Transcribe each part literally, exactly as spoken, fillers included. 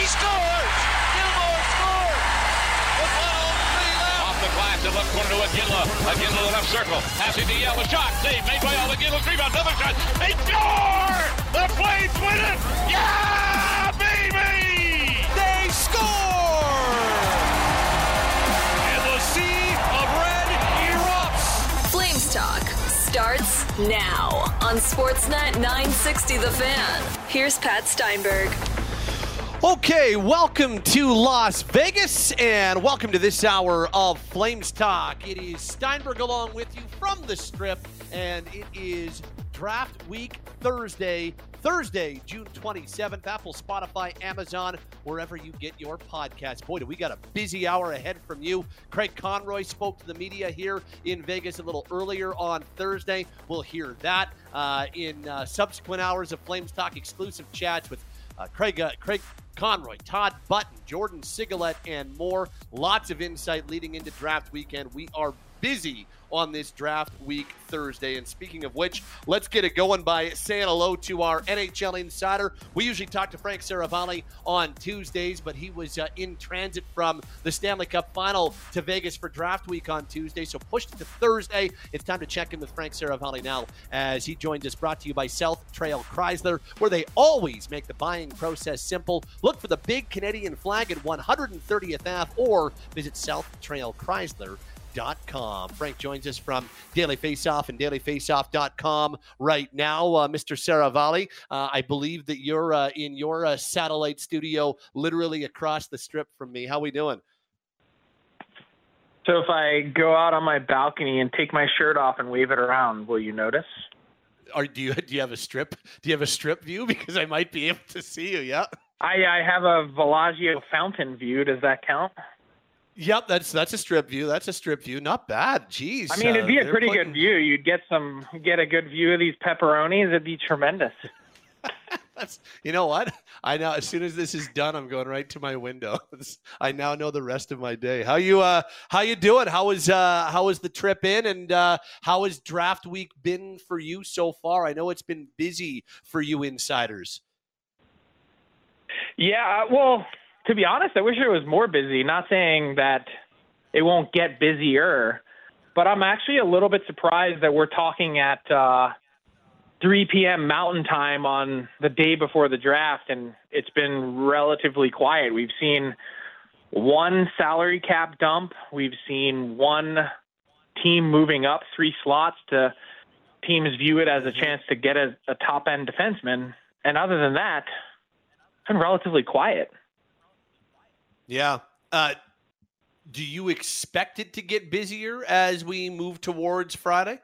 He scores! Gilmore scores! With one oh three left. Off the glass, the left corner to Iginla. Iginla to the left circle. Passing to Yell. A shot. Save made by Yell. Iginla. Rebound. Another shot. They score! The Flames win it! Yeah, baby! They score! And the sea of red erupts. Flames Talk starts now on Sportsnet nine sixty The Fan. Here's Pat Steinberg. Okay, welcome to Las Vegas, and welcome to this hour of Flames Talk. It is Steinberg along with you from the Strip, and it is Draft Week Thursday, Thursday, June twenty-seventh. Apple, Spotify, Amazon, wherever you get your podcasts. Boy, do we got a busy hour ahead from you. Craig Conroy spoke to the media here in Vegas a little earlier on Thursday. We'll hear that uh, in uh, subsequent hours of Flames Talk, exclusive chats with uh, Craig, uh, Craig Conroy, Todd Button, Jordan Sigalet, and more. Lots of insight leading into draft weekend. We are busy on this draft week Thursday. And speaking of which, let's get it going by saying hello to our N H L insider. We usually talk to Frank Seravalli on Tuesdays, but he was uh, in transit from the Stanley Cup Final to Vegas for draft week on Tuesday, so pushed it to Thursday. It's time to check in with Frank Seravalli now as he joins us, brought to you by South Trail Chrysler, where they always make the buying process simple. Look for the big Canadian flag at one hundred thirtieth Ave or visit south trail chrysler dot com. Frank joins us from Daily Faceoff and daily faceoff dot com right now. Uh, Mister Seravalli, uh, I believe that you're uh, in your uh, satellite studio literally across the Strip from me. How we doing? So if I go out on my balcony and take my shirt off and wave it around, will you notice? Or do you do you have a strip? Do you have a strip view? Because I might be able to see you. Yeah. I, I have a Bellagio fountain view. Does that count? Yep, that's that's a strip view. That's a strip view. Not bad. Jeez. I mean, it'd be uh, a pretty putting... good view. You'd get some, get a good view of these pepperonis. It'd be tremendous. That's, you know what? I know as soon as this is done, I'm going right to my window. I now know the rest of my day. How you uh how you doing? How was uh how was the trip in, and uh how has draft week been for you so far? I know it's been busy for you insiders. Yeah, well, to be honest, I wish it was more busy. Not saying that it won't get busier, but I'm actually a little bit surprised that we're talking at uh three p.m. Mountain Time on the day before the draft, and it's been relatively quiet. We've seen one salary cap dump. We've seen one team moving up three slots to teams view it as a chance to get a, a top-end defenseman. And other than that, it's been relatively quiet. Yeah. Uh, do you expect it to get busier as we move towards Friday?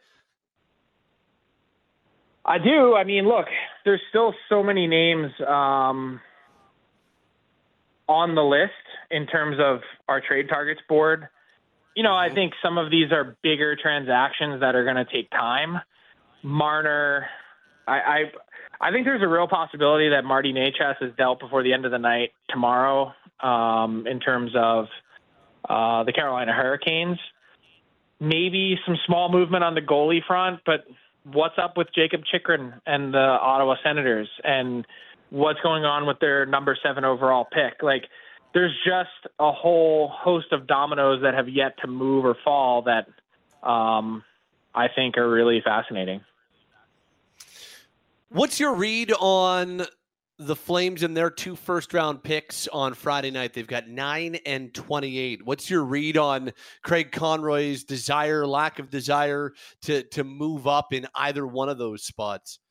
I do. I mean, look, there's still so many names um, on the list in terms of our trade targets board. You know, I think some of these are bigger transactions that are going to take time. Marner, I, I I think there's a real possibility that Marty Necas is dealt before the end of the night tomorrow um, in terms of uh, the Carolina Hurricanes. Maybe some small movement on the goalie front, but what's up with Jacob Chychrun and the Ottawa Senators, and what's going on with their number seven overall pick? Like, there's just a whole host of dominoes that have yet to move or fall that um, I think are really fascinating. What's your read on the Flames and their two first-round picks on Friday night? They've got nine and twenty-eight. What's your read on Craig Conroy's desire, lack of desire to to move up in either one of those spots?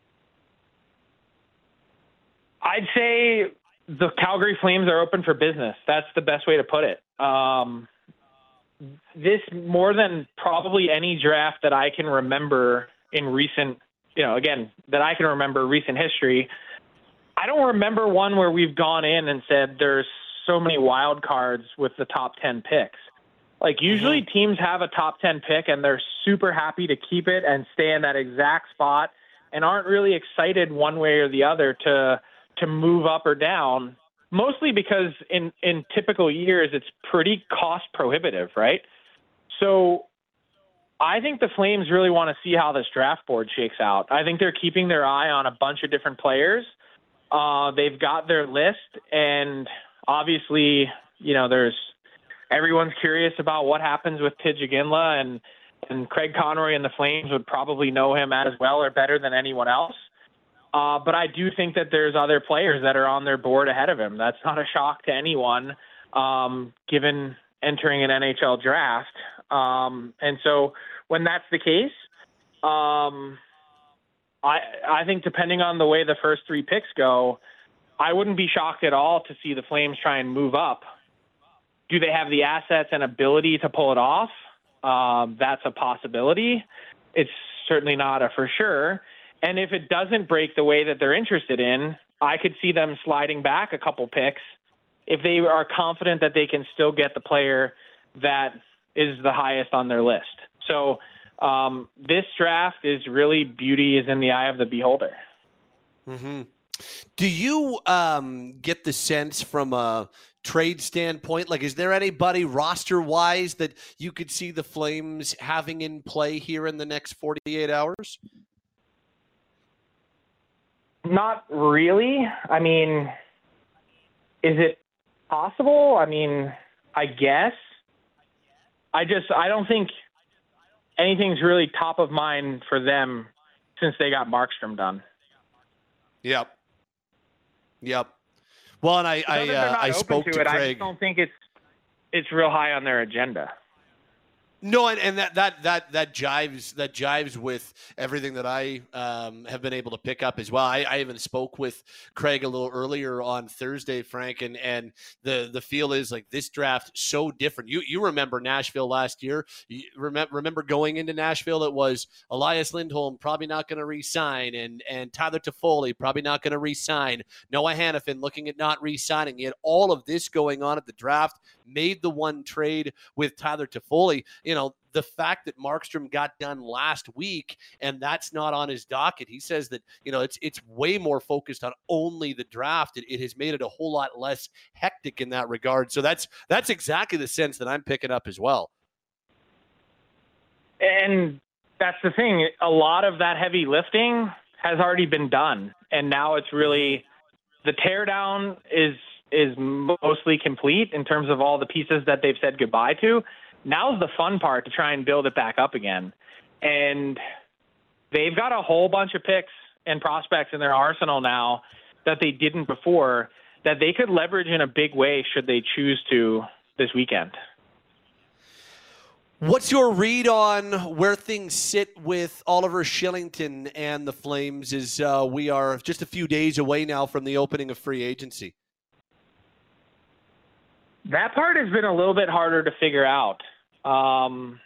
I'd say the Calgary Flames are open for business. That's the best way to put it. Um, this, more than probably any draft that I can remember in recent, you know, again, that I can remember recent history, I don't remember one where we've gone in and said there's so many wild cards with the top ten picks. Like, usually mm-hmm. teams have a top ten pick and they're super happy to keep it and stay in that exact spot and aren't really excited one way or the other to to move up or down, mostly because in, in typical years it's pretty cost prohibitive, right? So I think the Flames really want to see how this draft board shakes out. I think they're keeping their eye on a bunch of different players. Uh, they've got their list, and obviously, you know, there's everyone's curious about what happens with Tidge Iginla, and and Craig Conroy and the Flames would probably know him as well or better than anyone else. Uh, but I do think that there's other players that are on their board ahead of him. That's not a shock to anyone, um, given entering an N H L draft. Um, and so when that's the case, um, I I think depending on the way the first three picks go, I wouldn't be shocked at all to see the Flames try and move up. Do they have the assets and ability to pull it off? Um, that's a possibility. It's certainly not a for sure. And if it doesn't break the way that they're interested in, I could see them sliding back a couple picks if they are confident that they can still get the player that is the highest on their list. So um, this draft is really beauty is in the eye of the beholder. Mm-hmm. Do you um, get the sense from a trade standpoint, like is there anybody roster-wise that you could see the Flames having in play here in the next forty-eight hours? Not really. I mean, is it possible? I mean, I guess. I just, I don't think anything's really top of mind for them since they got Markstrom done. Yep. Yep. Well, and I, I, uh, I spoke to, to Craig. it, I just don't think it's, it's real high on their agenda. No, and, and that, that that that jives that jives with everything that I um, have been able to pick up as well. I, I even spoke with Craig a little earlier on Thursday, Frank, and, and the, the feel is like this draft so different. You you remember Nashville last year? You remember remember going into Nashville? It was Elias Lindholm probably not going to re-sign, and and Tyler Toffoli probably not going to re-sign. Noah Hannafin looking at not re-signing. He had all of this going on at the draft. Made the one trade with Tyler Toffoli. You know, the fact that Markstrom got done last week and that's not on his docket, he says that, you know, it's it's way more focused on only the draft. It, it has made it a whole lot less hectic in that regard. So that's that's exactly the sense that I'm picking up as well. And that's the thing. A lot of that heavy lifting has already been done. And now it's really the teardown is is mostly complete in terms of all the pieces that they've said goodbye to. Now's the fun part to try and build it back up again. And they've got a whole bunch of picks and prospects in their arsenal now that they didn't before that they could leverage in a big way should they choose to this weekend. What's your read on where things sit with Oliver Kylington and the Flames as uh, we are just a few days away now from the opening of free agency? That part has been a little bit harder to figure out. Um,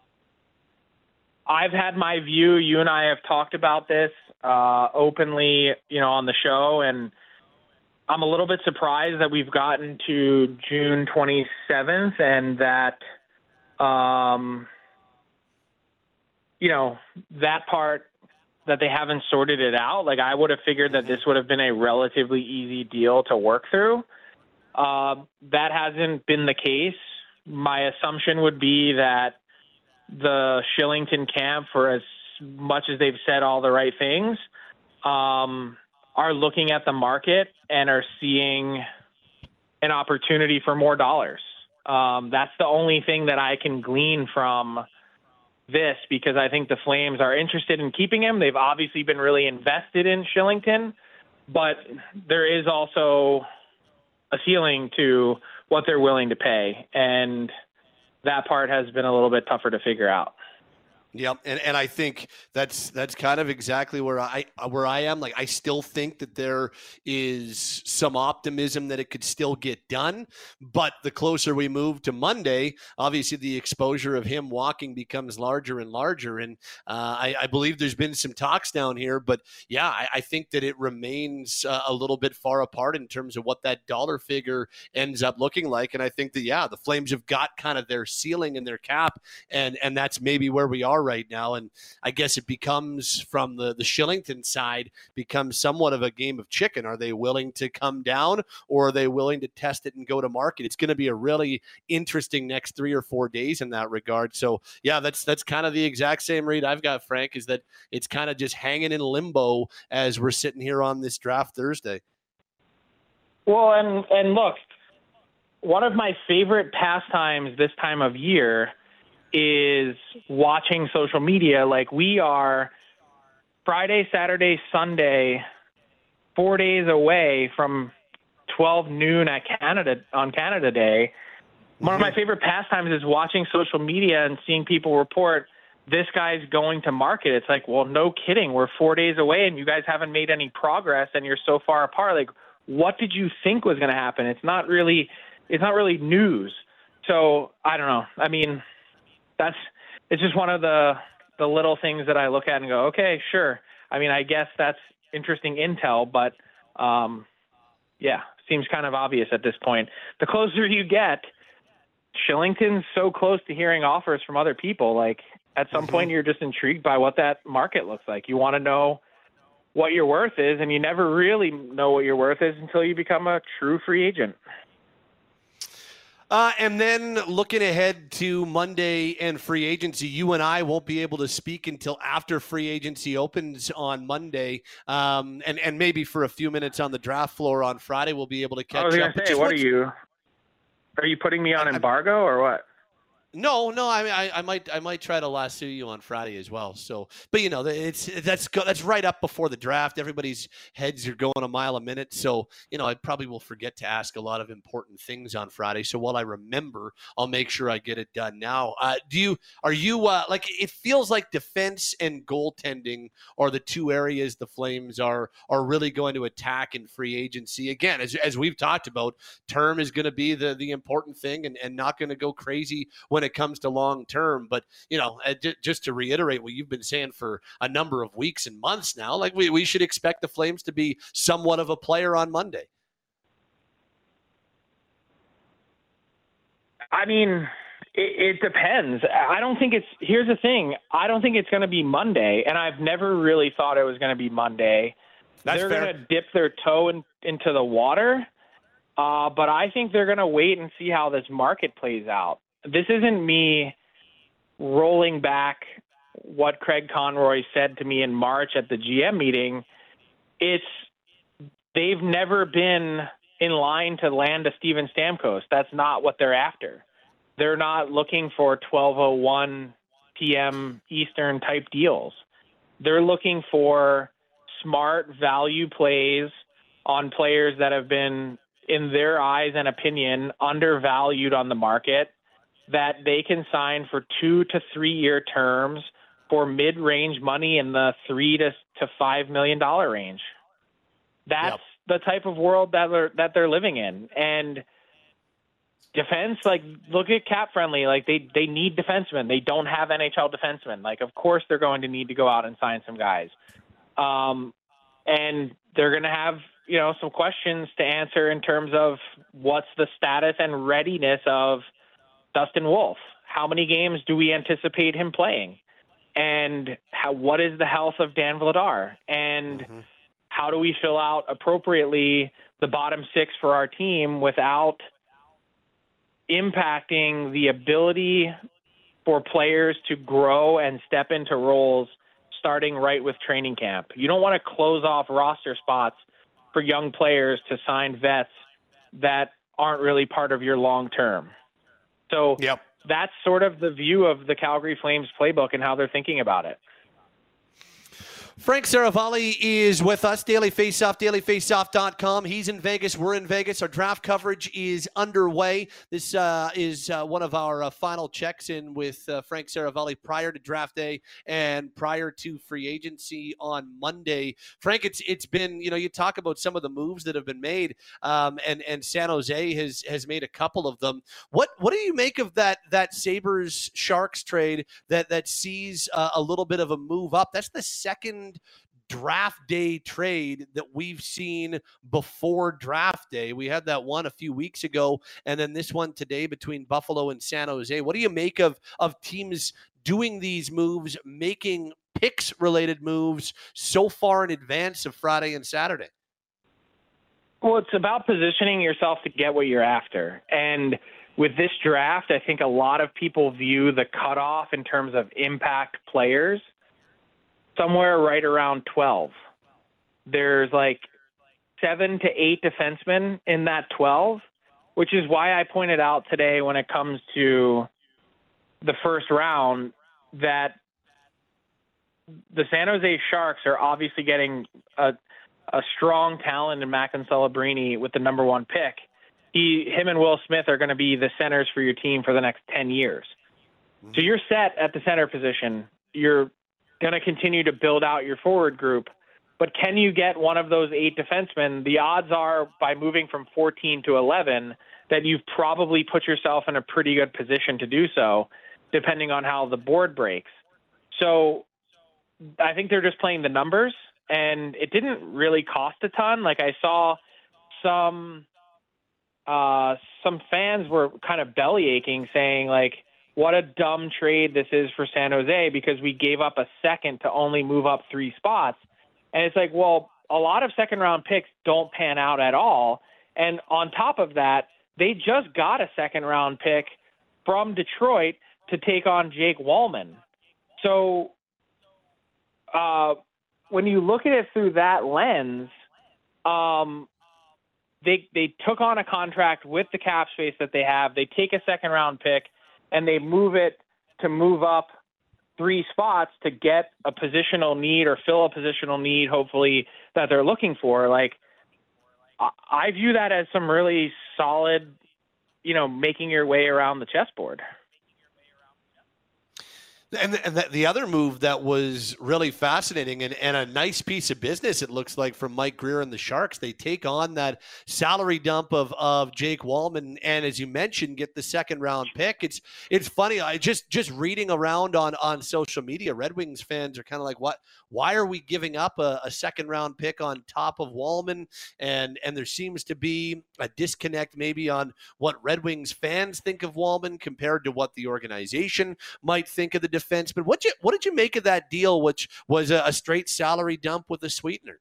I've had my view. You and I have talked about this uh, openly, you know, on the show, and I'm a little bit surprised that we've gotten to June twenty-seventh and that, um, you know, that part that they haven't sorted it out. Like I would have figured that this would have been a relatively easy deal to work through. Uh, that hasn't been the case. My assumption would be that the Kylington camp, for as much as they've said all the right things, um, are looking at the market and are seeing an opportunity for more dollars. Um, that's the only thing that I can glean from this, because I think the Flames are interested in keeping him. They've obviously been really invested in Kylington, but there is also a ceiling to what they're willing to pay. And that part has been a little bit tougher to figure out. Yep, and and I think that's that's kind of exactly where I where I am. Like I still think that there is some optimism that it could still get done, but the closer we move to Monday, obviously the exposure of him walking becomes larger and larger. And uh, I, I believe there's been some talks down here, but yeah, I, I think that it remains uh, a little bit far apart in terms of what that dollar figure ends up looking like. And I think that yeah, the Flames have got kind of their ceiling and their cap, and and that's maybe where we are right now. And I guess it becomes, from the, the Shillington side, becomes somewhat of a game of chicken. Are they willing to come down, or are they willing to test it and go to market? It's going to be a really interesting next three or four days in that regard. So yeah, that's that's kind of the exact same read I've got, Frank, is that it's kind of just hanging in limbo as we're sitting here on this draft Thursday. Well, and and look, one of my favorite pastimes this time of year is watching social media. Like, we are Friday, Saturday, Sunday, four days away from twelve noon at Canada on Canada Day. One of my favorite pastimes is watching social media and seeing people report this guy's going to market. It's like, well, no kidding. We're four days away and you guys haven't made any progress and you're so far apart. Like, what did you think was going to happen? It's not really, it's not really news. So I don't know. I mean, that's, it's just one of the, the little things that I look at and go, okay, sure. I mean, I guess that's interesting intel, but um, yeah, seems kind of obvious at this point. The closer you get, Shillington's so close to hearing offers from other people. Like, at some mm-hmm. point, you're just intrigued by what that market looks like. You want to know what your worth is, and you never really know what your worth is until you become a true free agent. Uh, and then looking ahead to Monday and free agency, you and I won't be able to speak until after free agency opens on Monday, um, and, and maybe for a few minutes on the draft floor on Friday, we'll be able to catch I was up. going to say, what are you? Are you putting me on embargo or what? No, no, I, I, I might, I might try to lasso you on Friday as well. So, but you know, it's that's that's right up before the draft. Everybody's heads are going a mile a minute. So, you know, I probably will forget to ask a lot of important things on Friday. So while I remember, I'll make sure I get it done now. Uh, do you? Are you uh, like? It feels like defense and goaltending are the two areas the Flames are are really going to attack in free agency. Again, as as we've talked about, term is going to be the the important thing, and and not going to go crazy when it comes to long term. But, you know, just to reiterate what you've been saying for a number of weeks and months now, like we, we should expect the Flames to be somewhat of a player on Monday. I mean, it, it depends. I don't think it's, here's the thing. I don't think it's going to be Monday, and I've never really thought it was going to be Monday. That's They're fair. going to dip their toe in, into the water, uh, but I think they're going to wait and see how this market plays out. This isn't me rolling back what Craig Conroy said to me in March at the G M meeting. It's they've never been in line to land a Steven Stamkos. That's not what they're after. They're not looking for twelve oh one p.m. Eastern type deals. They're looking for smart value plays on players that have been, in their eyes and opinion, undervalued on the market, that they can sign for two to three year terms for mid-range money in the three to to five million dollar range. That's yep. the type of world that they're that they're living in. And defense, like, look at Cap Friendly. Like, they they need defensemen. They don't have N H L defensemen. Like, of course they're going to need to go out and sign some guys. Um, and they're going to have, you know, some questions to answer in terms of what's the status and readiness of Dustin Wolf. How many games do we anticipate him playing? And how, what is the health of Dan Vladar? And mm-hmm. how do we fill out appropriately the bottom six for our team without impacting the ability for players to grow and step into roles starting right with training camp? You don't want to close off roster spots for young players to sign vets that aren't really part of your long term. So yep. that's sort of the view of the Calgary Flames playbook and how they're thinking about it. Frank Seravalli is with us, Daily Faceoff, daily faceoff dot com. He's in Vegas. We're in Vegas. Our draft coverage is underway. This uh, is uh, one of our uh, final checks in with uh, Frank Seravalli prior to draft day and prior to free agency on Monday. Frank, it's it's been, you know, you talk about some of the moves that have been made, um, and and San Jose has has made a couple of them. What what do you make of that that Sabres Sharks trade that that sees uh, a little bit of a move up? That's the second draft day trade that we've seen before draft day. We had that one a few weeks ago, and then this one today between Buffalo and San Jose. What do you make of of teams doing these moves, making picks-related moves so far in advance of Friday and Saturday? Well, it's about positioning yourself to get what you're after. And with this draft, I think a lot of people view the cutoff in terms of impact players somewhere right around twelve. There's like seven to eight defensemen in that twelve, which is why I pointed out today when it comes to the first round that the San Jose Sharks are obviously getting a, a strong talent in Macklin Celebrini with the number one pick. He, him and Will Smith are going to be the centers for your team for the next ten years. So you're set at the center position. You're going to continue to build out your forward group. But can you get one of those eight defensemen? The odds are, by moving from fourteen to eleven, that you've probably put yourself in a pretty good position to do so, depending on how the board breaks. So I think they're just playing the numbers, and it didn't really cost a ton. Like I saw some uh, some fans were kind of belly aching, saying like, what a dumb trade this is for San Jose because we gave up a second to only move up three spots. And it's like, well, a lot of second round picks don't pan out at all. And on top of that, they just got a second round pick from Detroit to take on Jake Wallman. So uh, when you look at it through that lens, um, they they took on a contract with the cap space that they have. They take a second round pick and they move it to move up three spots to get a positional need or fill a positional need, hopefully, that they're looking for. Like, I view that as some really solid, you know, making your way around the chessboard. And, and the, the other move that was really fascinating and, and a nice piece of business, it looks like, from Mike Grier and the Sharks. They take on that salary dump of, of Jake Wallman, and as you mentioned, get the second round pick. It's it's funny. I just just reading around on, on social media, Red Wings fans are kind of like, what? Why are we giving up a, a second round pick on top of Wallman? And and there seems to be a disconnect maybe on what Red Wings fans think of Wallman compared to what the organization might think of the defenseman. What you what did you make of that deal, which was a, a straight salary dump with a sweetener?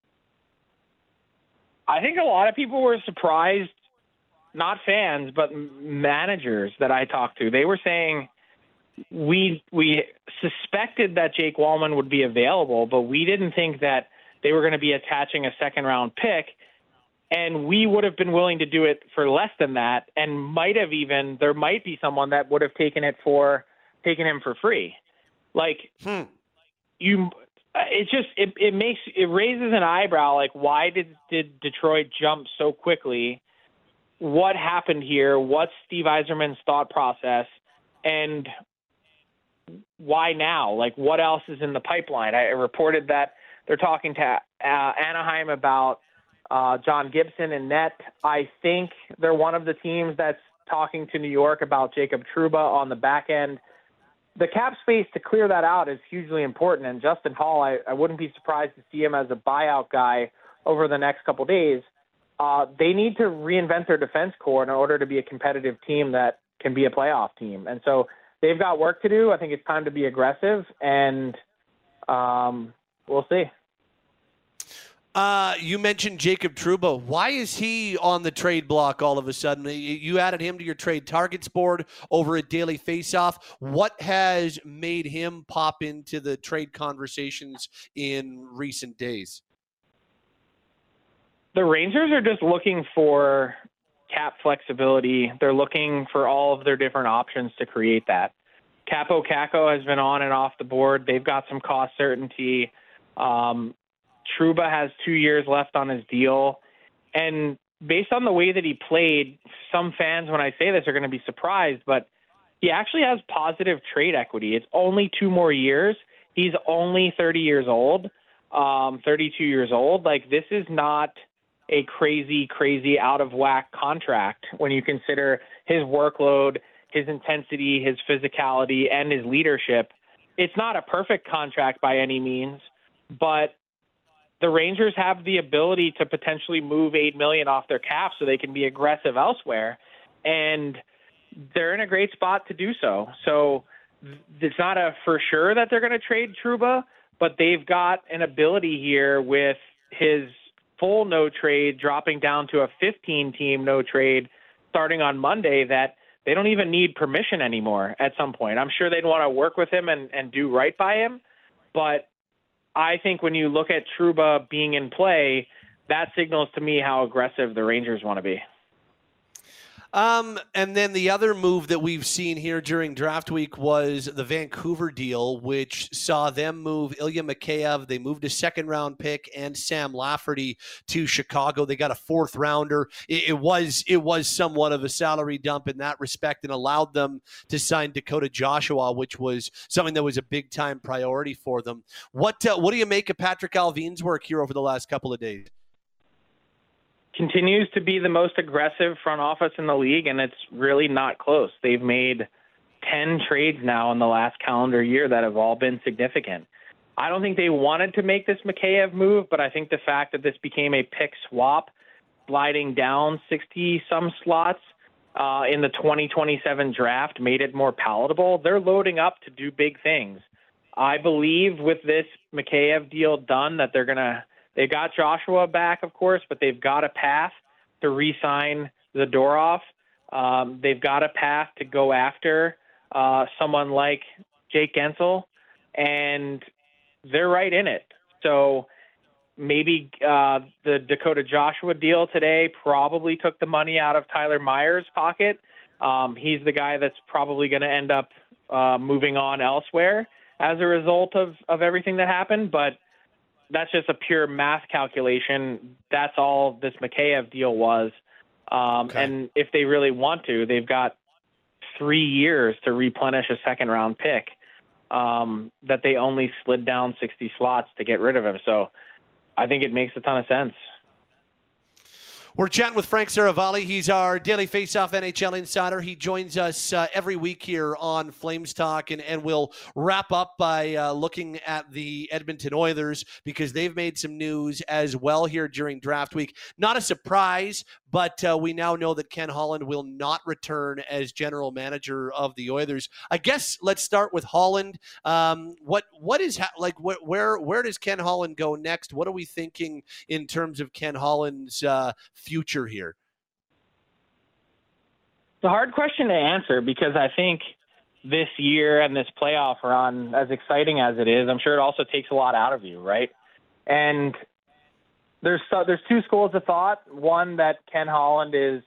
I think a lot of people were surprised, not fans, but managers that I talked to. They were saying we we suspected that Jake Wallman would be available, but we didn't think that they were going to be attaching a second round pick. And we would have been willing to do it for less than that, and might have even there might be someone that would have taken it for taken him for free. Like hmm. you, it just it it makes it raises an eyebrow. Like, why did did Detroit jump so quickly? What happened here? What's Steve Yzerman's thought process? And why now? Like, what else is in the pipeline? I reported that they're talking to uh, Anaheim about uh, John Gibson and net. I think they're one of the teams that's talking to New York about Jacob Trouba on the back end. The cap space to clear that out is hugely important. And Justin Hall, I, I wouldn't be surprised to see him as a buyout guy over the next couple of days. Uh, they need to reinvent their defense core in order to be a competitive team that can be a playoff team. And so they've got work to do. I think it's time to be aggressive, and um, we'll see. Uh, you mentioned Jacob Trouba. Why is he on the trade block all of a sudden? You added him to your trade targets board over at Daily Faceoff. What has made him pop into the trade conversations in recent days? The Rangers are just looking for cap flexibility. They're looking for all of their different options to create that. Capo Caco has been on and off the board. They've got some cost certainty. Um, Trouba has two years left on his deal. And based on the way that he played, some fans, when I say this, are going to be surprised, but he actually has positive trade equity. It's only two more years. He's only thirty years old, um, thirty-two years old. Like, this is not a crazy, crazy out of whack contract when you consider his workload, his intensity, his physicality, and his leadership. It's not a perfect contract by any means, but the Rangers have the ability to potentially move eight million dollars off their cap so they can be aggressive elsewhere. And they're in a great spot to do so. So it's not a for sure that they're going to trade Trouba, but they've got an ability here with his full no trade dropping down to a fifteen-team no trade starting on Monday that they don't even need permission anymore at some point. I'm sure they'd want to work with him and, and do right by him, but I think when you look at Trouba being in play, that signals to me how aggressive the Rangers want to be. Um, and then the other move that we've seen here during draft week was the Vancouver deal, which saw them move Ilya Mikheyev. They moved a second round pick and Sam Lafferty to Chicago. They got a fourth rounder. It, it was it was somewhat of a salary dump in that respect and allowed them to sign Dakota Joshua, which was something that was a big time priority for them. What uh, what do you make of Patrick Allvin's work here over the last couple of days? Continues to be the most aggressive front office in the league, and it's really not close. They've made ten trades now in the last calendar year that have all been significant. I don't think they wanted to make this Mikheyev move, but I think the fact that this became a pick swap, sliding down sixty-some slots uh, in the twenty twenty-seven draft made it more palatable. They're loading up to do big things. I believe with this Mikheyev deal done that they're going to They got Joshua back, of course, but they've got a path to re-sign Zadorov. Um, they've got a path to go after uh, someone like Jake Gensel, and they're right in it. So maybe uh, the Dakota Joshua deal today probably took the money out of Tyler Myers' pocket. Um, he's the guy that's probably going to end up uh, moving on elsewhere as a result of, of everything that happened, but that's just a pure math calculation. That's all this Mikheyev deal was. Um, okay. And if they really want to, they've got three years to replenish a second round pick um, that they only slid down sixty slots to get rid of him. So I think it makes a ton of sense. We're chatting with Frank Saravalli. He's our daily face-off N H L insider. He joins us uh, every week here on Flames Talk, and, and we'll wrap up by uh, looking at the Edmonton Oilers because they've made some news as well here during draft week. Not a surprise, but uh, we now know that Ken Holland will not return as general manager of the Oilers. I guess let's start with Holland. Um, what what is ha- like wh- where where does Ken Holland go next? What are we thinking in terms of Ken Holland's uh, future here? It's a hard question to answer because I think this year and this playoff run, as exciting as it is, I'm sure it also takes a lot out of you, right? And There's there's two schools of thought. One, that Ken Holland is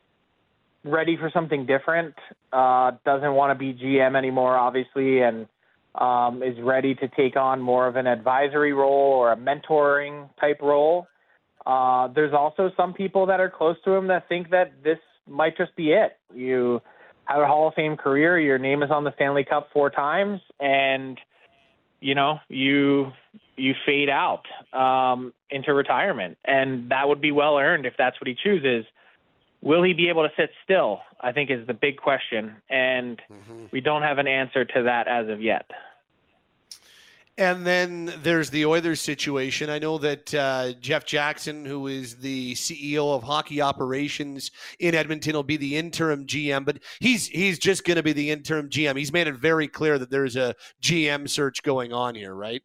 ready for something different, uh, doesn't want to be G M anymore, obviously, and um, is ready to take on more of an advisory role or a mentoring type role. Uh, there's also some people that are close to him that think that this might just be it. You have a Hall of Fame career, your name is on the Stanley Cup four times, and you know, you you fade out um, into retirement. And that would be well earned if that's what he chooses. Will he be able to sit still, I think, is the big question. And mm-hmm. we don't have an answer to that as of yet. And then there's the Oilers situation. I know that uh, Jeff Jackson, who is the C E O of hockey operations in Edmonton, will be the interim G M, but he's he's just going to be the interim G M. He's made it very clear that there's a G M search going on here, right?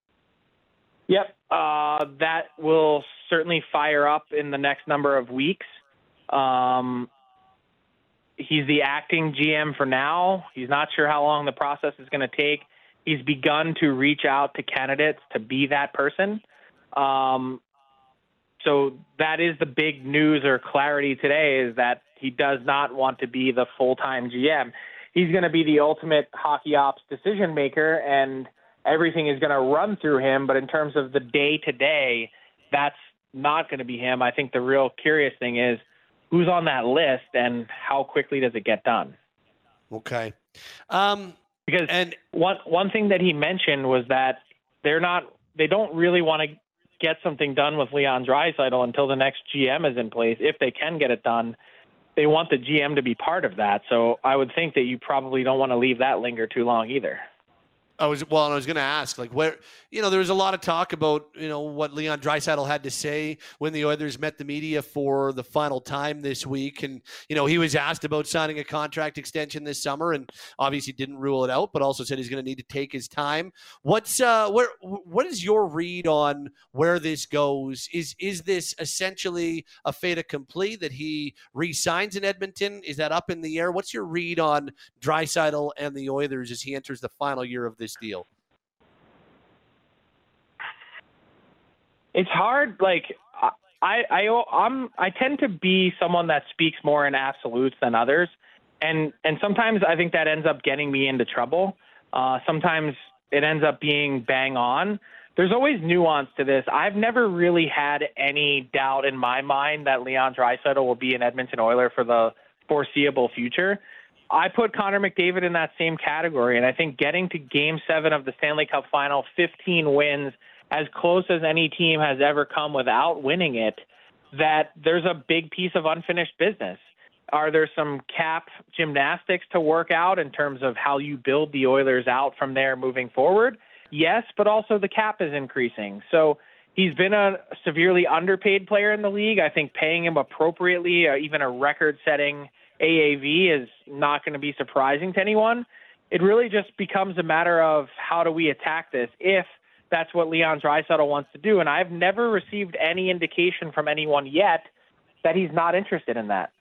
Yep. Uh, that will certainly fire up in the next number of weeks. Um, he's the acting G M for now. He's not sure how long the process is going to take. He's begun to reach out to candidates to be that person. Um, so that is the big news or clarity today, is that he does not want to be the full-time G M. He's going to be the ultimate hockey ops decision maker, and everything is going to run through him. But in terms of the day-to-day, that's not going to be him. I think the real curious thing is who's on that list and how quickly does it get done? Okay. Um, Because and one one thing that he mentioned was that they're not they don't really want to get something done with Leon Draisaitl until the next G M is in place. If they can get it done, they want the G M to be part of that. So I would think that you probably don't want to leave that linger too long either. I was well, and I was going to ask, like, where, you know, there was a lot of talk about, you know, what Leon Draisaitl had to say when the Oilers met the media for the final time this week, and you know, he was asked about signing a contract extension this summer, and obviously didn't rule it out, but also said he's going to need to take his time. What's uh, where, what is your read on where this goes? Is is this essentially a fait accompli that he re-signs in Edmonton? Is that up in the air? What's your read on Draisaitl and the Oilers as he enters the final year of this deal? It's hard. Like I, I, I'm, I tend to be someone that speaks more in absolutes than others, and and sometimes I think that ends up getting me into trouble. Uh, sometimes it ends up being bang on. There's always nuance to this. I've never really had any doubt in my mind that Leon Draisaitl will be an Edmonton Oiler for the foreseeable future. I put Connor McDavid in that same category, and I think getting to Game seven of the Stanley Cup Final, fifteen wins, as close as any team has ever come without winning it, that there's a big piece of unfinished business. Are there some cap gymnastics to work out in terms of how you build the Oilers out from there moving forward? Yes, but also the cap is increasing. So he's been a severely underpaid player in the league. I think paying him appropriately, uh, even a record-setting A A V, is not going to be surprising to anyone. It really just becomes a matter of how do we attack this if that's what Leon Draisaitl wants to do. And I've never received any indication from anyone yet that he's not interested in that.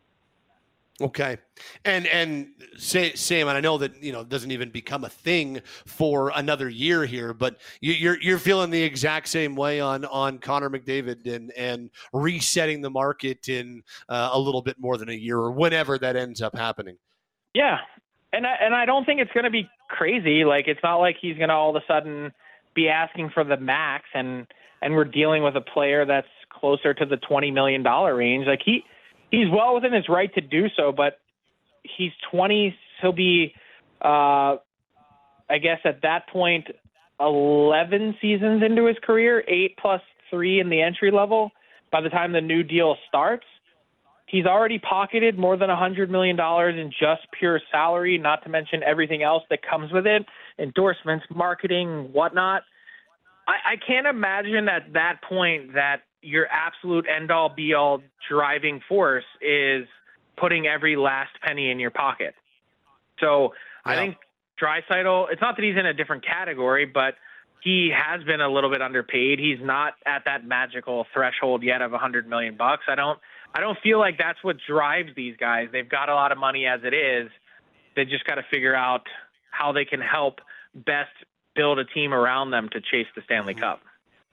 Okay. And and say, Sam, and I know that, you know, it doesn't even become a thing for another year here, but you, you're you're feeling the exact same way on on Connor McDavid and and resetting the market in uh, a little bit more than a year or whenever that ends up happening. Yeah. And I, and I don't think it's going to be crazy. Like, it's not like he's going to all of a sudden be asking for the max, and and we're dealing with a player that's closer to the twenty million dollars range. Like, he he's well within his right to do so, but he's twenty. He'll be, uh, I guess at that point, eleven seasons into his career, eight plus three in the entry level. By the time the new deal starts, he's already pocketed more than one hundred million dollars in just pure salary, not to mention everything else that comes with it, endorsements, marketing, whatnot. I, I can't imagine at that point that your absolute end-all, be-all driving force is putting every last penny in your pocket. So yeah. I think Draisaitl, it's not that he's in a different category, but he has been a little bit underpaid. He's not at that magical threshold yet of one hundred million bucks. I don't I don't feel like that's what drives these guys. They've got a lot of money as it is. They just got to figure out how they can help best build a team around them to chase the Stanley Cup.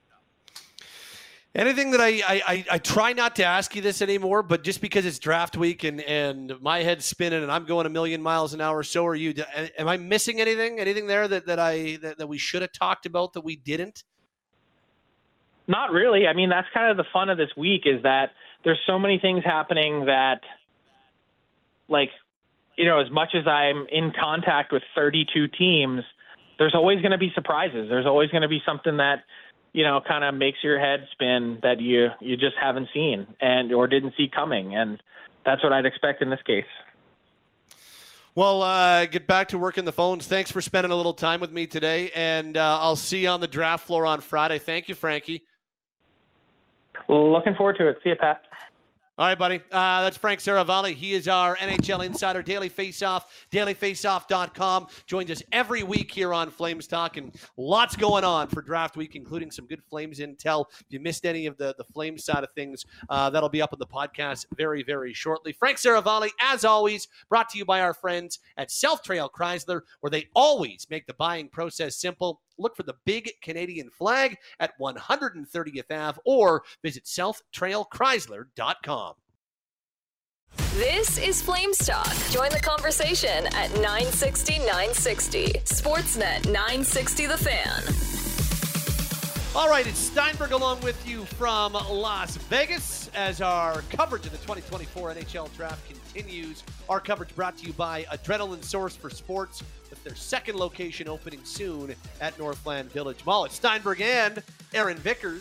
Anything that I, I, I try not to ask you this anymore, but just because it's draft week and, and my head's spinning and I'm going a million miles an hour, so are you. Am I missing anything? Anything there that, that I that, that we should have talked about that we didn't? Not really. I mean, that's kind of the fun of this week, is that there's so many things happening that, like, you know, as much as I'm in contact with thirty-two teams, there's always going to be surprises. There's always going to be something that, you know, kind of makes your head spin that you you just haven't seen and or didn't see coming. And that's what I'd expect in this case. Well, uh, get back to working the phones. Thanks for spending a little time with me today. And uh, I'll see you on the draft floor on Friday. Thank you, Frankie. Well, looking forward to it. See you, Pat. All right, buddy. Uh, that's Frank Saravalli. He is our N H L insider, Daily Faceoff, daily faceoff dot com. Joins us every week here on Flames Talk, and lots going on for draft week, including some good Flames intel. If you missed any of the, the Flames side of things, uh, that'll be up on the podcast very, very shortly. Frank Saravalli, as always, brought to you by our friends at South Trail Chrysler, where they always make the buying process simple. Look for the big Canadian flag at one hundred thirtieth Avenue or visit south trail chrysler dot com. This is Flames Talk. Join the conversation at nine sixty, nine sixty. Sportsnet nine sixty The Fan. All right, it's Steinberg along with you from Las Vegas as our coverage of the twenty twenty-four N H L Draft continues. Our coverage brought to you by Adrenaline Source for Sports, with their second location opening soon at Northland Village Mall. It's Steinberg and Aaron Vickers.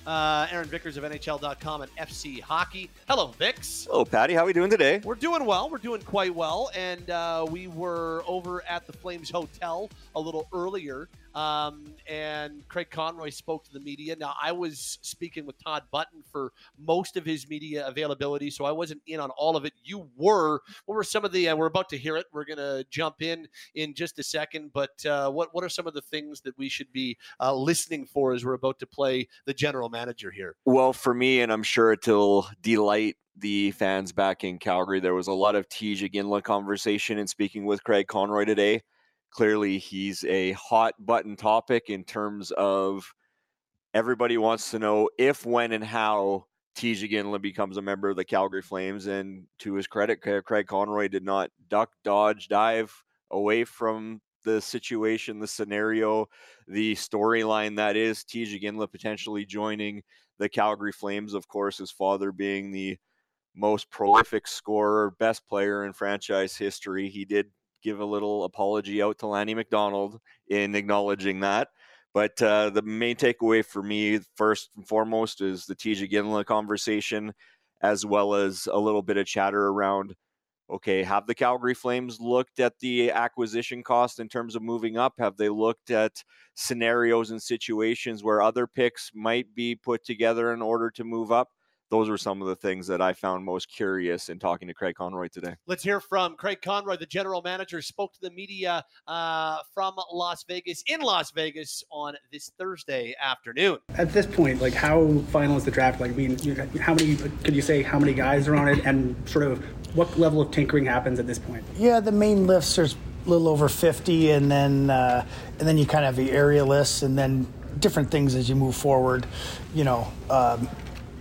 Uh, Aaron Vickers of N H L dot com and F C Hockey. Hello, Vicks. Hello, Patty. How are we doing today? We're doing well. We're doing quite well. And uh, we were over at the Flames Hotel a little earlier. Um, and Craig Conroy spoke to the media. Now, I was speaking with Todd Button for most of his media availability, so I wasn't in on all of it. You were. What were some of the, uh, we're about to hear it. We're going to jump in in just a second. But uh, what, what are some of the things that we should be uh, listening for as we're about to play the general manager here? Well, for me, and I'm sure it'll delight the fans back in Calgary, there was a lot of TJ Ginla conversation in speaking with Craig Conroy today. Clearly, he's a hot button topic in terms of everybody wants to know if, when, and how TJ Ginla becomes a member of the Calgary Flames. And to his credit, Craig Conroy did not duck, dodge, dive away from the situation, the scenario, the storyline that is TJ Ginla potentially joining the Calgary Flames. Of course, his father being the most prolific scorer, best player in franchise history. He did give a little apology out to Lanny McDonald in acknowledging that. But uh, the main takeaway for me, first and foremost, is the TJ Ginla conversation, as well as a little bit of chatter around, okay, have the Calgary Flames looked at the acquisition cost in terms of moving up? Have they looked at scenarios and situations where other picks might be put together in order to move up? Those were some of the things that I found most curious in talking to Craig Conroy today. Let's hear from Craig Conroy, the general manager, spoke to the media uh, from Las Vegas, in Las Vegas on this Thursday afternoon. At this point, like, how final is the draft? Like, I mean, you, how many, could you say how many guys are on it, and sort of what level of tinkering happens at this point? Yeah, the main lists, there's a little over fifty, and then uh, and then you kind of have the area lists, and then different things as you move forward, you know, um,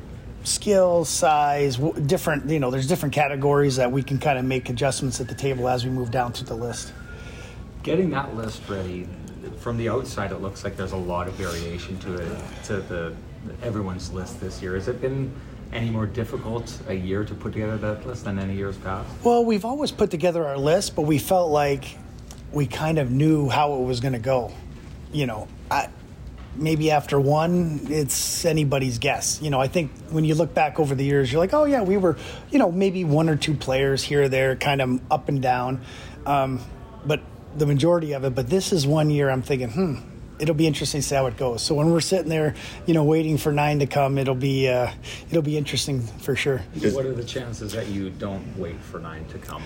skill, size, different, you know, there's different categories that we can kind of make adjustments at the table as we move down through the list. Getting that list ready, from the outside, it looks like there's a lot of variation to it, to the everyone's list this year. Has it been any more difficult a year to put together that list than any years past? Well, we've always put together our list, but we felt like we kind of knew how it was going to go. You know, I, maybe after one, it's anybody's guess. You know, I think when you look back over the years, you're like, oh, yeah, we were, you know, maybe one or two players here or there, kind of up and down. Um, but the majority of it, but this is one year I'm thinking, hmm, it'll be interesting to see how it goes. So when we're sitting there, you know, waiting for nine to come, it'll be uh, it'll be interesting for sure. What are the chances that you don't wait for nine to come?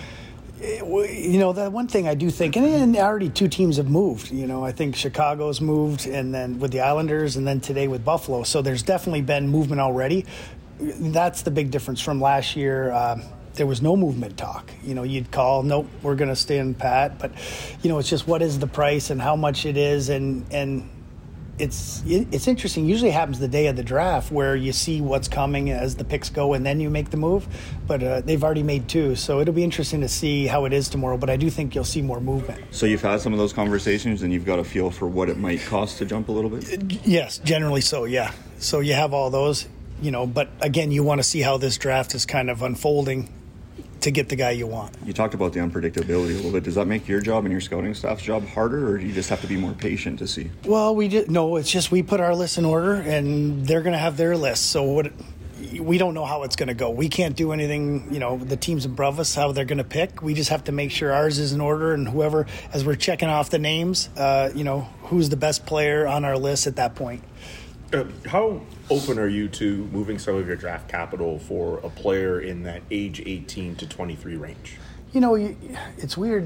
You know, the one thing I do think, and already two teams have moved. You know, I think Chicago's moved, and then with the Islanders, and then today with Buffalo. So there's definitely been movement already. That's the big difference from last year. Um, there was no movement talk. You know, you'd call, nope, we're going to stay in pat. But, you know, it's just what is the price and how much it is, and and it's it's interesting. Usually it happens the day of the draft where you see what's coming as the picks go, and then you make the move. But uh, they've already made two, so it'll be interesting to see how it is tomorrow. But I do think you'll see more movement. So you've had some of those conversations, and you've got a feel for what it might cost to jump a little bit? Yes, generally so, yeah. So you have all those, you know, but again, you want to see how this draft is kind of unfolding to get the guy you want. You talked about the unpredictability a little bit. Does that make your job and your scouting staff's job harder, or do you just have to be more patient to see? Well, we did no. It's just we put our list in order, and they're going to have their list. So what? We don't know how it's going to go. We can't do anything. You know, the teams above us, how they're going to pick. We just have to make sure ours is in order, and whoever, as we're checking off the names, uh, you know, who's the best player on our list at that point. Uh, how open are you to moving some of your draft capital for a player in that age eighteen to twenty-three range? You know, it's weird.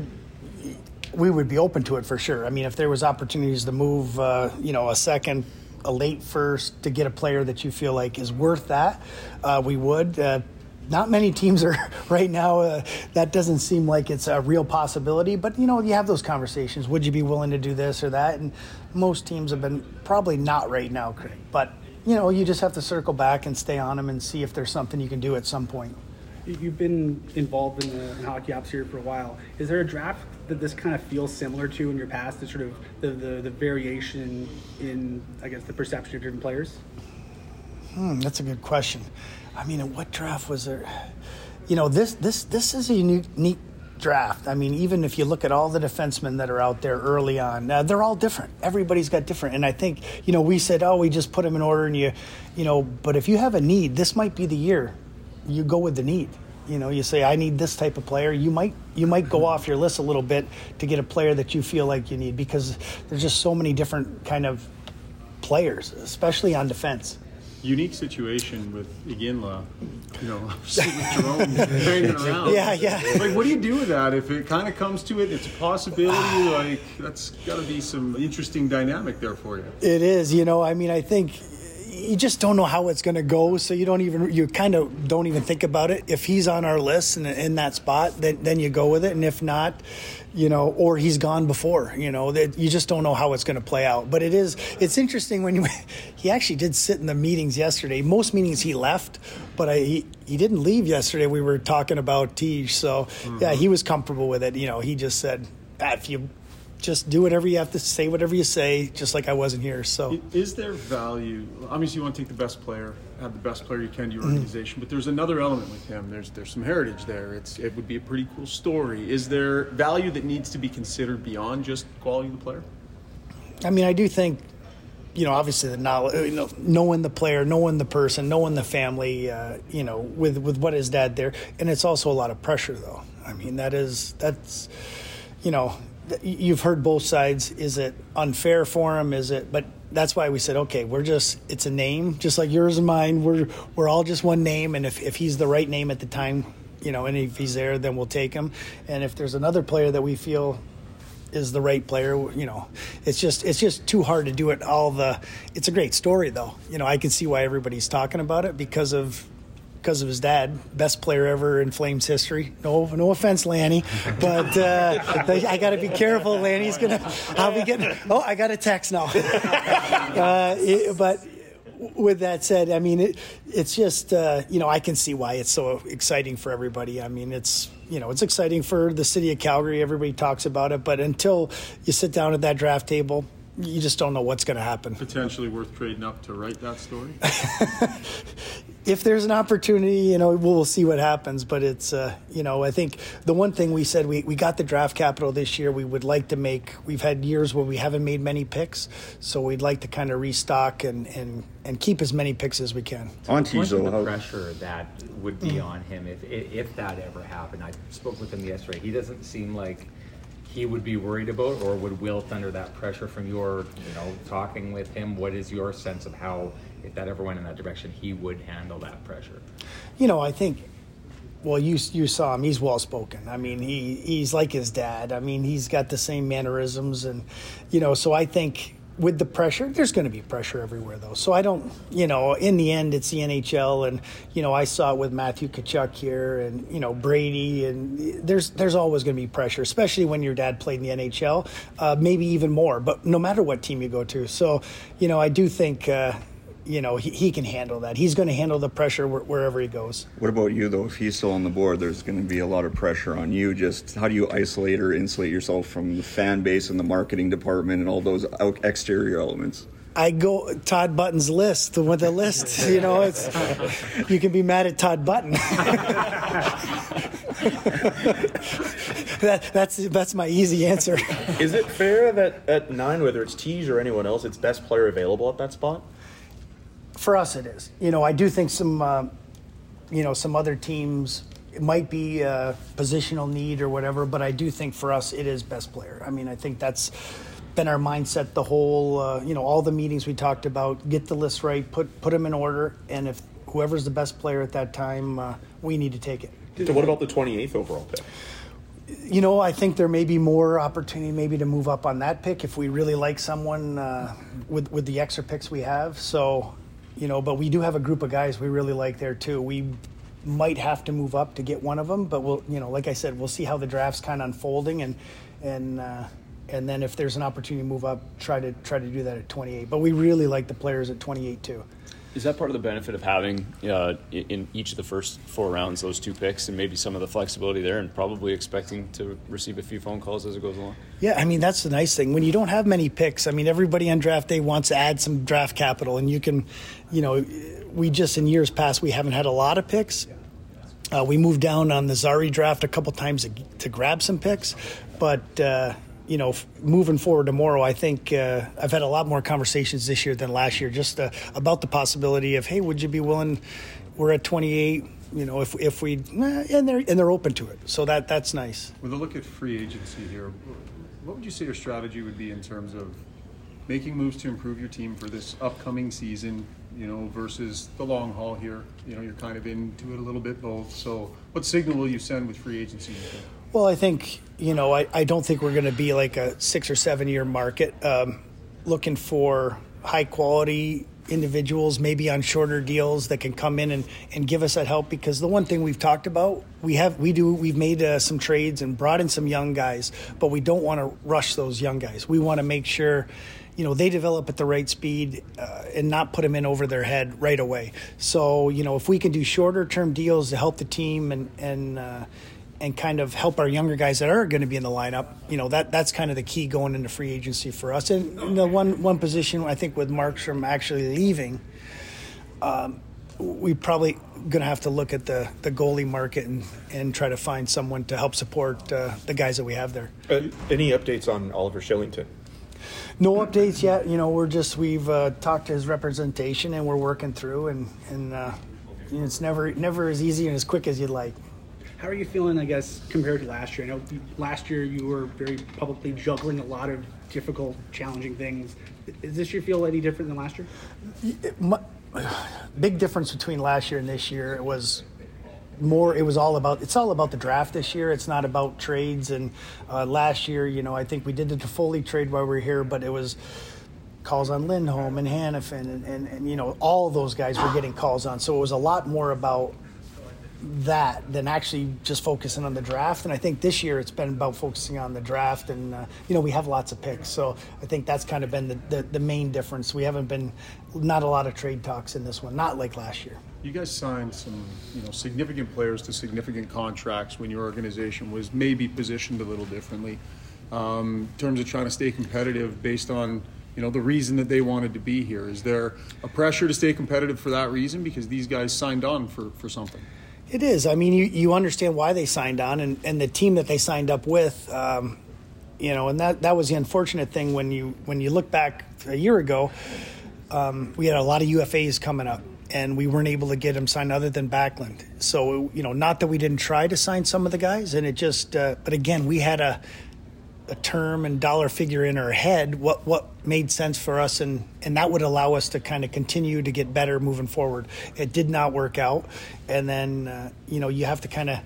We would be open to it for sure. I mean, if there was opportunities to move, uh, you know, a second, a late first to get a player that you feel like is worth that, uh, we would. Uh, not many teams are right now. Uh, that doesn't seem like it's a real possibility. But, you know, you have those conversations. Would you be willing to do this or that? And most teams have been probably not right now, Craig. But, you know, you just have to circle back and stay on them and see if there's something you can do at some point. You've been involved in the in hockey ops here for a while. Is there a draft that this kind of feels similar to in your past, the sort of the, the, the variation in, I guess, the perception of different players? Hmm, that's a good question. I mean, what draft was there? You know, this this this is a unique, unique draft. I mean, even if you look at all the defensemen that are out there early on, uh, they're all different. Everybody's got different. And I think, you know, we said, oh, we just put them in order and you, you know, but if you have a need, this might be the year you go with the need. You know, you say, I need this type of player. You might you might go off your list a little bit to get a player that you feel like you need because there's just so many different kind of players, especially on defense. Unique situation with Iginla, you know, sitting with Jerome hanging around. Yeah, yeah. Like, what do you do with that? If it kind of comes to it, it's a possibility. Like, that's got to be some interesting dynamic there for you. It is, you know. I mean, I think you just don't know how it's going to go, so you don't even you kind of don't even think about it. If he's on our list and in that spot, then then you go with it, and if not, you know, or he's gone before, you know, that you just don't know how it's going to play out. But it is, it's interesting when you, he actually did sit in the meetings yesterday. Most meetings he left, but I, he, he didn't leave yesterday. We were talking about Tej. So, mm-hmm. yeah, he was comfortable with it. You know, he just said, ah, if you just do whatever you have to say, whatever you say, just like I wasn't here. So, is there value? Obviously, you want to take the best player, have the best player you can to your organization, mm-hmm. but there's another element with him. There's there's some heritage there. It's it would be a pretty cool story. Is there value that needs to be considered beyond just quality of the player? I mean, I do think, you know, obviously the knowledge, you know, knowing the player, knowing the person, knowing the family, uh, you know, with with what his dad there, and it's also a lot of pressure, though. I mean, that is that's, you know. You've heard both sides. Is it unfair for him? Is it? But that's why we said, okay, we're just, it's a name, just like yours and mine. We're we're all just one name, and if, if he's the right name at the time, you know, and if he's there, then we'll take him. And if there's another player that we feel is the right player, you know, it's just it's just too hard to do it all the. It's a great story, though. You know, I can see why everybody's talking about it because of. Because of his dad, best player ever in Flames history. No, no offense, Lanny, but uh, I got to be careful. Lanny's gonna. I'll be getting. Oh, I got a text now. uh, it, but with that said, I mean, it, it's just uh, you know I can see why it's so exciting for everybody. I mean, it's you know it's exciting for the city of Calgary. Everybody talks about it, but until you sit down at that draft table, you just don't know what's going to happen. Potentially worth trading up to write that story. If there's an opportunity, you know, we'll, we'll see what happens. But it's, uh, you know, I think the one thing we said, we, we got the draft capital this year. We would like to make, we've had years where we haven't made many picks. So we'd like to kind of restock and, and, and keep as many picks as we can. On Tizo, the pressure that would be mm-hmm. on him if, if that ever happened. I spoke with him yesterday. He doesn't seem like he would be worried about or would wilt under that pressure from your, you know, talking with him. What is your sense of how, if that ever went in that direction, he would handle that pressure? You know, I think, well, you you saw him. He's well-spoken. I mean, he he's like his dad. I mean, he's got the same mannerisms. And, you know, so I think with the pressure, there's going to be pressure everywhere, though. So I don't, you know, in the end, it's the N H L. And, you know, I saw it with Matthew Tkachuk here and, you know, Brady. And there's there's always going to be pressure, especially when your dad played in the N H L, uh, maybe even more. But no matter what team you go to. So, you know, I do think uh, – you know, he, he can handle that. He's going to handle the pressure wh- wherever he goes. What about you, though? If he's still on the board, there's going to be a lot of pressure on you. Just how do you isolate or insulate yourself from the fan base and the marketing department and all those out- exterior elements? I go Todd Button's list with the list. You know, it's you can be mad at Todd Button. that, that's that's my easy answer. Is it fair that at nine, whether it's Tej or anyone else, it's best player available at that spot? For us, it is. You know, I do think some, uh, you know, some other teams, it might be a positional need or whatever, but I do think for us, it is best player. I mean, I think that's been our mindset the whole, uh, you know, all the meetings we talked about, get the list right, put put them in order, and if whoever's the best player at that time, uh, we need to take it. So what about the twenty-eighth overall pick? You know, I think there may be more opportunity maybe to move up on that pick if we really like someone uh, with, with the extra picks we have. So... You know, but we do have a group of guys we really like there too. We might have to move up to get one of them, but we'll, you know, like I said, we'll see how the draft's kind of unfolding, and and uh, and then if there's an opportunity to move up, try to try to do that at twenty-eight. But we really like the players at twenty-eight too. Is that part of the benefit of having uh, in each of the first four rounds those two picks and maybe some of the flexibility there and probably expecting to receive a few phone calls as it goes along? Yeah, I mean, that's the nice thing. When you don't have many picks, I mean, everybody on draft day wants to add some draft capital, and you can, you know, we just in years past, we haven't had a lot of picks. Uh, we moved down on the Zari draft a couple times to, to grab some picks, but uh, you know, f- moving forward tomorrow, I think uh, I've had a lot more conversations this year than last year, just uh, about the possibility of, hey, would you be willing? We're at twenty-eight. You know, if if we eh, and they're and they're open to it, so that that's nice. With a look at free agency here, what would you say your strategy would be in terms of making moves to improve your team for this upcoming season, you know, versus the long haul here? You know, you're kind of into it a little bit both. So what signal will you send with free agency? Well, I think, you know, I, I don't think we're going to be like a six or seven year market um, looking for high quality individuals, maybe on shorter deals that can come in and, and give us that help. Because the one thing we've talked about, we have, we do, we've made uh, some trades and brought in some young guys, but we don't want to rush those young guys. We want to make sure, you know, they develop at the right speed uh, and not put them in over their head right away. So, you know, if we can do shorter term deals to help the team and, and, uh, and kind of help our younger guys that are going to be in the lineup, you know, that that's kind of the key going into free agency for us. And, and the one one position, I think, with Markstrom actually leaving, um, we probably going to have to look at the, the goalie market and, and try to find someone to help support uh, the guys that we have there. Uh, any updates on Oliver Shillington? No updates yet. You know, we're just, we've uh, talked to his representation and we're working through, and, and uh, you know, it's never never as easy and as quick as you'd like. How are you feeling, I guess, compared to last year? I know last year you were very publicly juggling a lot of difficult, challenging things. Is this year feel any different than last year? My, big difference between last year and this year. It was more, it was all about, it's all about the draft this year. It's not about trades. And uh, last year, you know, I think we did the Toffoli trade while we were here, but it was calls on Lindholm and Hanifin and, and, and, you know, all of those guys were getting calls on. So it was a lot more about that than actually just focusing on the draft. And I think this year it's been about focusing on the draft, and uh, you know, we have lots of picks, so I think that's kind of been the, the, the main difference. We haven't been not a lot of trade talks in this one, not like last year. You guys signed some, you know, significant players to significant contracts when your organization was maybe positioned a little differently um, in terms of trying to stay competitive based on, you know, the reason that they wanted to be here. Is there a pressure to stay competitive for that reason because these guys signed on for, for something? It is. I mean, you, you understand why they signed on, and, and the team that they signed up with, um, you know, and that, that was the unfortunate thing when you when you look back a year ago, um, we had a lot of U F As coming up, and we weren't able to get them signed other than Backlund. So, you know, not that we didn't try to sign some of the guys, and it just, uh, but again, we had a a term and dollar figure in our head, what what made sense for us, and, and that would allow us to kind of continue to get better moving forward. It did not work out, and then, uh, you know, you have to kind of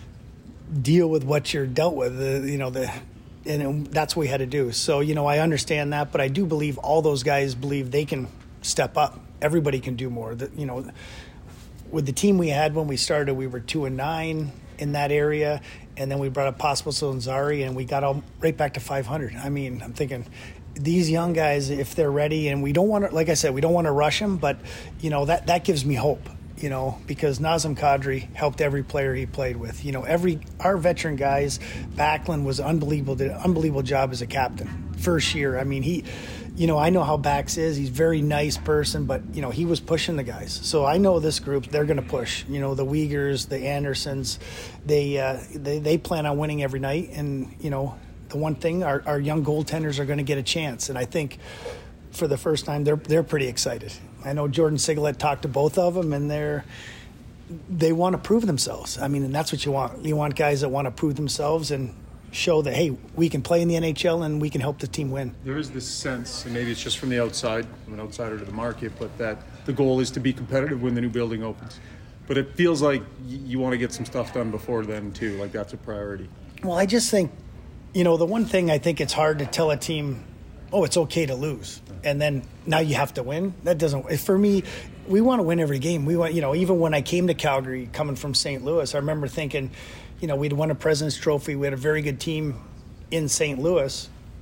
deal with what you're dealt with, uh, you know, the and that's what we had to do. So, you know, I understand that, but I do believe all those guys believe they can step up. Everybody can do more. The, you know, with the team we had when we started, we were two and nine in that area, and then we brought up Pospisil and Zari, and we got all right back to five hundred. I mean, I'm thinking these young guys, if they're ready, and we don't want to, like I said, we don't want to rush them, but, you know, that, that gives me hope, you know, because Nazem Kadri helped every player he played with. You know, every our veteran guys, Backlund was unbelievable, did an unbelievable job as a captain. First year, I mean, he, you know, I know how Bax is. He's a very nice person, but, you know, he was pushing the guys. So I know this group, they're going to push. You know, the Uyghurs, the Andersons, they, uh, they they plan on winning every night. And, you know, the one thing, our, our young goaltenders are going to get a chance. And I think for the first time, they're they're pretty excited. I know Jordan Sigalet talked to both of them, and they're they want to prove themselves. I mean, and that's what you want. You want guys that want to prove themselves and show that, hey, we can play in the N H L and we can help the team win. There is this sense, and maybe it's just from the outside, I'm an outsider to the market, but that the goal is to be competitive when the new building opens. But it feels like y- you want to get some stuff done before then, too. Like, that's a priority. Well, I just think, you know, the one thing I think it's hard to tell a team, oh, it's okay to lose, and then now you have to win. That doesn't, for me, we want to win every game. We want, you know, even when I came to Calgary coming from Saint Louis, I remember thinking, you know, we'd won a President's Trophy. We had a very good team in Saint Louis.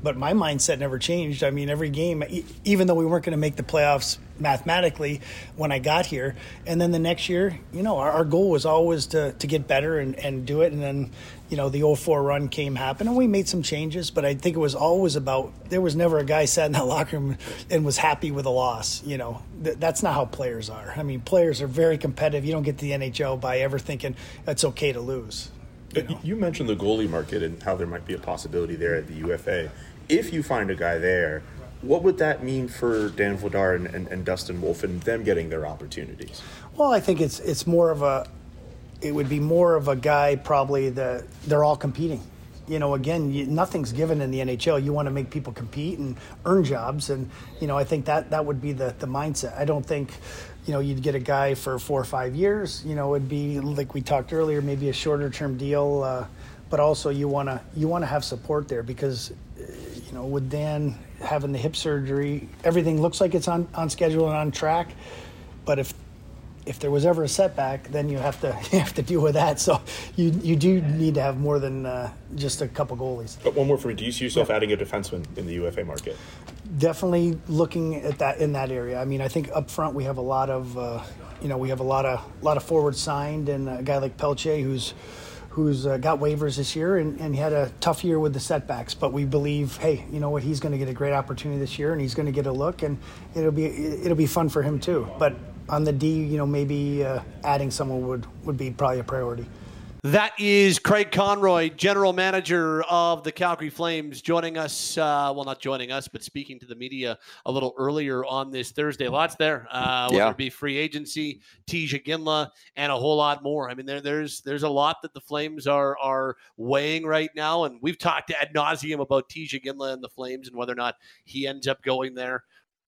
but my mindset never changed. I mean, every game, e- even though we weren't going to make the playoffs mathematically when I got here, and then the next year, you know, our, our goal was always to, to get better and, and do it. And then, you know, the oh four run came happen, and we made some changes, but I think it was always about, there was never a guy sat in that locker room and was happy with a loss. You know, Th- that's not how players are. I mean, players are very competitive. You don't get to the N H L by ever thinking it's okay to lose. You know? You mentioned the goalie market and how there might be a possibility there at the U F A. If you find a guy there, what would that mean for Dan Vladar and, and, and Dustin Wolf and them getting their opportunities? Well, I think it's it's more of a, it would be more of a guy probably that they're all competing. You know, again, you, nothing's given in the N H L. You want to make people compete and earn jobs, and you know, I think that that would be the the mindset. I don't think, you know, you'd get a guy for four or five years. You know, it'd be like we talked earlier, maybe a shorter term deal. Uh, but also, you want to you want to have support there because, you know, with Dan having the hip surgery, everything looks like it's on, on schedule and on track. But if if there was ever a setback, then you have to you have to deal with that. So you you do need to have more than uh, just a couple goalies. But one more for me: do you see yourself yeah. adding a defenseman in the U F A market? Definitely looking at that in that area. I mean, I think up front we have a lot of uh, you know we have a lot of lot of forwards signed, and a guy like Pelche who's. who's uh, got waivers this year, and, and he had a tough year with the setbacks. But we believe, hey, you know what, he's going to get a great opportunity this year, and he's going to get a look, and it'll be it'll be fun for him too. But on the D, you know, maybe uh, adding someone would, would be probably a priority. That is Craig Conroy, general manager of the Calgary Flames, joining us, uh, well, not joining us, but speaking to the media a little earlier on this Thursday. Lots there, uh, whether yeah. it be free agency, Tija Ginla, and a whole lot more. I mean, there, there's there's a lot that the Flames are are weighing right now, and we've talked ad nauseum about Tija Ginla and the Flames and whether or not he ends up going there.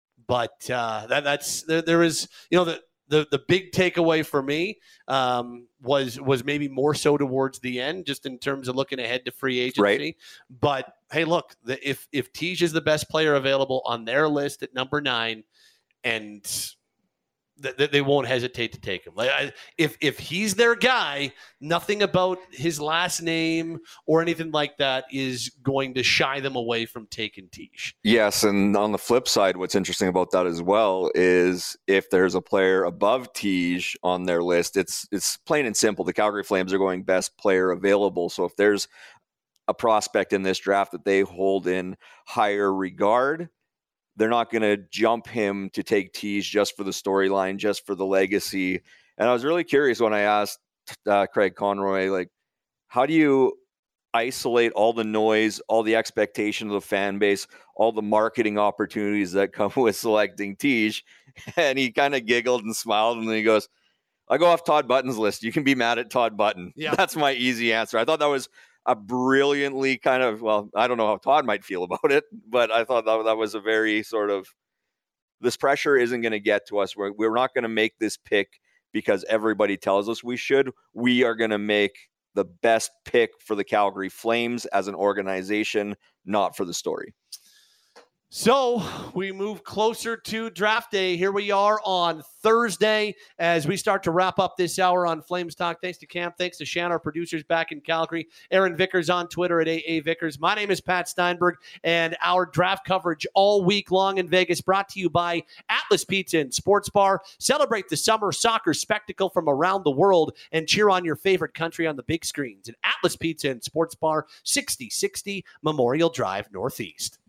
But uh, that that's there, there is, you know, the The the big takeaway for me um, was was maybe more so towards the end, just in terms of looking ahead to free agency. Right. But hey, look, the, if if Tej is the best player available on their list at number nine, and th- they won't hesitate to take him. Like I, if if he's their guy, nothing about his last name or anything like that is going to shy them away from taking Tej. Yes, and on the flip side, what's interesting about that as well is if there's a player above Tej on their list, it's it's plain and simple. The Calgary Flames are going best player available. So if there's a prospect in this draft that they hold in higher regard, they're not going to jump him to take Tej just for the storyline, just for the legacy. And I was really curious when I asked uh, Craig Conroy, like, how do you isolate all the noise, all the expectation of the fan base, all the marketing opportunities that come with selecting Tej? And he kind of giggled and smiled, and then he goes, I go off Todd Button's list. You can be mad at Todd Button. Yeah. That's my easy answer. I thought that was a brilliantly kind of, well, I don't know how Todd might feel about it, but I thought that, that was a very sort of, this pressure isn't going to get to us. We're, we're not going to make this pick because everybody tells us we should. We are going to make the best pick for the Calgary Flames as an organization, not for the story. So we move closer to draft day. Here we are on Thursday as we start to wrap up this hour on Flames Talk. Thanks to Cam. Thanks to Shan, our producers back in Calgary. Aaron Vickers on Twitter at A A Vickers. My name is Pat Steinberg, and our draft coverage all week long in Vegas brought to you by Atlas Pizza and Sports Bar. Celebrate the summer soccer spectacle from around the world and cheer on your favorite country on the big screens at Atlas Pizza and Sports Bar, sixty sixty Memorial Drive Northeast.